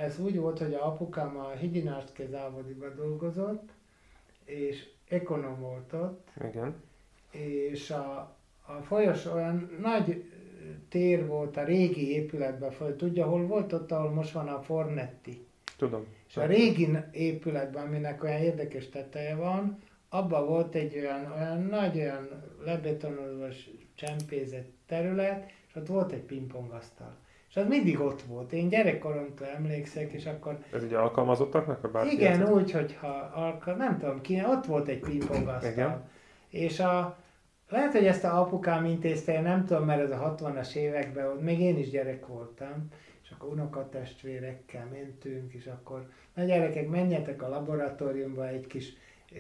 ez úgy volt, hogy a apukám a Higyinástke závodiban dolgozott, és ekonom volt ott, Igen. és a folyos olyan nagy tér volt a régi épületben, tudja hol volt ott, ahol most van a Fornetti. Tudom. És a régi épületben, aminek olyan érdekes teteje van, abban volt egy olyan nagy, olyan lebetonolós csempézett terület, és ott volt egy pingpongasztal. És az mindig ott volt. Én gyerekkoromtól emlékszek, és akkor... Ez ugye alkalmazottaknak, vagy bárki? Igen, úgy, hogyha nem tudom ki, ott volt egy pingpongasztal. Igen. És lehet, hogy ezt a apukám intézte, én nem tudom, mert ez a 60-as években volt, még én is gyerek voltam, és akkor unokatestvérekkel mentünk, és akkor na gyerekek, menjetek a laboratóriumba egy kis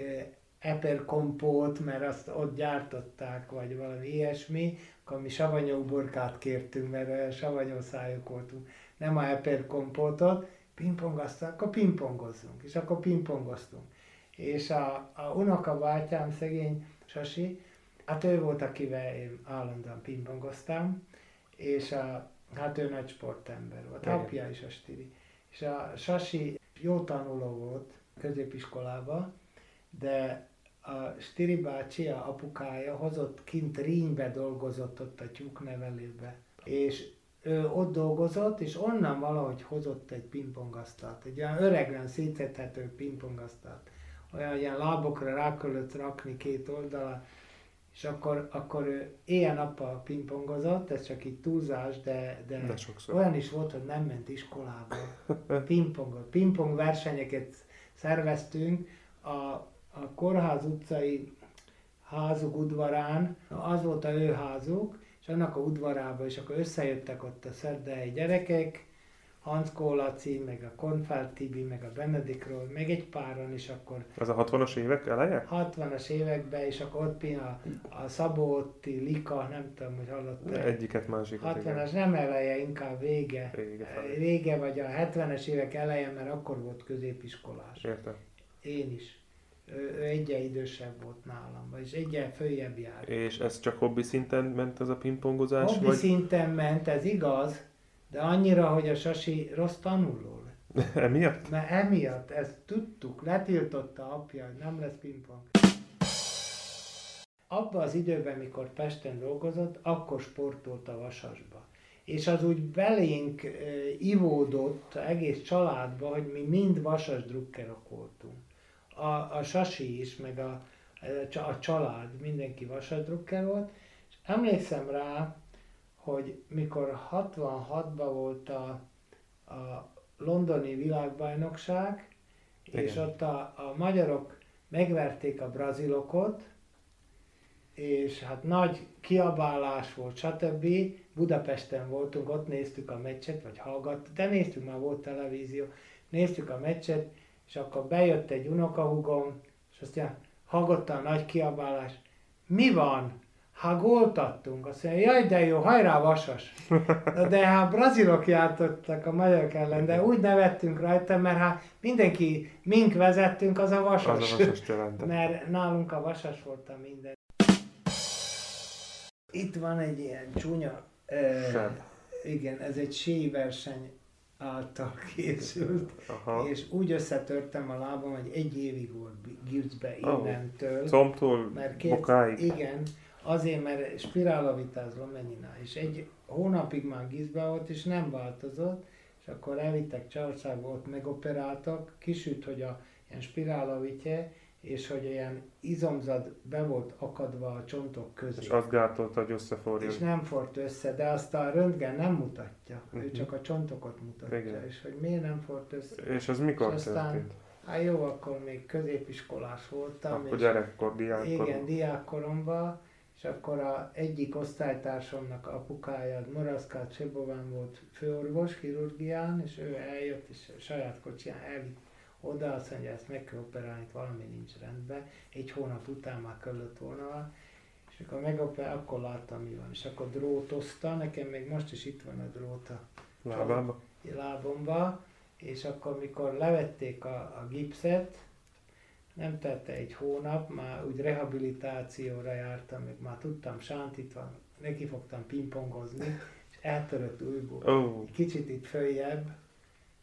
eperkompót, mert azt ott gyártották, vagy valami ilyesmi, akkor mi savanyúborkát kértünk, mert savanyú szájuk voltunk, nem a eperkompótot, pingpongasztal, akkor pingpongozzunk, és akkor pingpongoztunk. És a unokabátyám, szegény Sasi, hát ő volt, akivel én állandóan pingpongoztam, és hát ő nagy sportember volt, apja is a Stiri. És a Sasi jó tanuló volt középiskolában, de a Stiri bácsi, a apukája hozott kint Rínybe dolgozott ott a tyúknevelőbe. És ő ott dolgozott, és onnan valahogy hozott egy pingpongasztalt, egy olyan öreg, olyan szétszedhető pingpongasztalt. Olyan ilyen lábokra rá kellett rakni két oldala, és akkor ő éjjel-nappal pingpongozott, ez csak így túlzás, de olyan is volt, hogy nem ment iskolába. Pingpong versenyeket szerveztünk a Kórház utcai házuk udvarán, az volt a ő házuk, és annak a udvarában, és akkor összejöttek ott a szerdai gyerekek, Hanckó Laci, meg a Konfelt Tibi, meg a Benedikról, meg egy páron, és akkor... Ez a 60-as évek eleje? 60-as években, és akkor ott a Szabó Otti, Lika, nem tudom, hogy hallott. Egyiket, másikat. 60-as, nem eleje, inkább vége. Vége, vagy a 70-es évek eleje, mert akkor volt középiskolás. Értem. Én is. Ő egyen idősebb volt nálam, vagyis egyen följebb járt. És ez csak hobbi szinten ment ez a pingpongozás? Hobbi szinten ment, ez igaz, de annyira, hogy a Sasi rossz tanuló lett. Emiatt? Mert emiatt, ezt tudtuk, letiltotta apja, hogy nem lesz pingpong. Abban az időben, mikor Pesten dolgozott, akkor sportolt a Vasasba. És az úgy belénk ivódott egész családba, hogy mi mind Vasas drukkerok voltunk. A Sasi is, meg a család, mindenki Vasas drukker volt, és emlékszem rá, hogy mikor 66-ban volt a londoni világbajnokság, igen. És ott a magyarok megverték a brazilokot, és hát nagy kiabálás volt, stb. Budapesten voltunk, ott néztük a meccset, vagy hallgattuk, de néztük, már volt televízió, néztük a meccset, és akkor bejött egy unokahúgom, és azt mondja, hallgatta a nagy kiabálás, mi van? Ha gólt adtunk, azt mondja, jaj de jó, hajrá Vasas! De hát brazilok jártottak a magyarok ellen, de úgy nevettünk rajta, mert hát mindenki, mink vezettünk, az a Vasas. Az a Vasas jelentett. Mert nálunk a Vasas volt a minden. Itt van egy ilyen csúnya, igen, ez egy síverseny által készült, aha. És úgy összetörtem a lábam, hogy egy évig volt gipszbe innentől. Combtól bokáig? Igen, azért, mert spirálavitázról mennyinál, és egy hónapig már gipszbe volt, és nem változott, és akkor elvittek Csehországba, ott megoperáltak, kisüt, hogy a ilyen spirálavitje, és hogy ilyen izomzat be volt akadva a csontok közé. És azt gátolta, hogy összeforjon. És nem fort össze, de azt a röntgen nem mutatja, ő csak a csontokat mutatja, igen. És hogy miért nem fort össze. És az mikor történt? Hát jó, akkor még középiskolás voltam. Akkor gyerekkor, diákkorom. Igen, diákkoromban, és akkor egyik osztálytársamnak apukája, Moravszkát Sebován volt főorvos chirurgián, és ő eljött, és saját kocsiján elvitt oda, azt mondja, ezt meg kell operálni, valami nincs rendben, egy hónap után már kellett volna, és akkor megoperálni, akkor láttam, mi van, és akkor drótozta, nekem még most is itt van a drót a lábomba, és akkor mikor levették a gipszet, nem tette egy hónap, már úgy rehabilitációra jártam, meg már tudtam sántítva, neki fogtam pingpongozni, és eltörött újból. Kicsit itt följebb,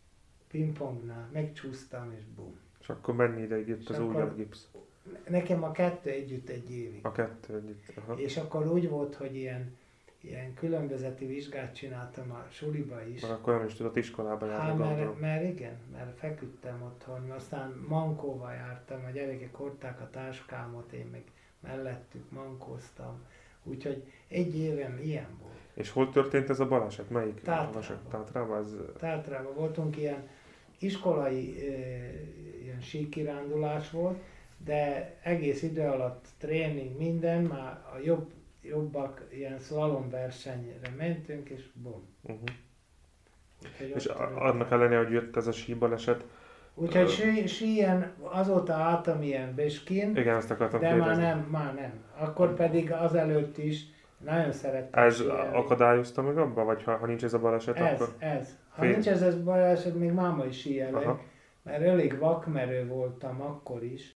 pingpongnál, megcsúsztam és bum. És akkor mennyi ideig jött az újabb gipsz? Nekem a 2 együtt egy évig. A 2 együtt, aha. És akkor úgy volt, hogy ilyen különbözeti vizsgát csináltam a suliba is. Mert akkor nem is tudott iskolába járni, gondolom. Mert igen, mert feküdtem otthon, aztán mankóval jártam, a gyerekek hordták a táskámat, én meg mellettük mankóztam. Úgyhogy egy évem ilyen volt. És hol történt ez a baleset? Melyik? Tátrában. Tátrában voltunk, ilyen iskolai ilyen síkirándulás volt, de egész idő alatt tréning, minden, már a jobbak ilyen szlalomversenyre mentünk, és bum. És annak ellenére, hogy jött ez a síbaleset. Úgyhogy síjen azóta álltam ilyen Beskin, igen, azt akartam de már nem. Akkor pedig azelőtt is nagyon szerettem. Ez akadályozta meg abba, vagy ha nincs ez a baleset, akkor? Ez. Ha nincs ez a baleset, még máma is síjelek, mert elég vakmerő voltam akkor is,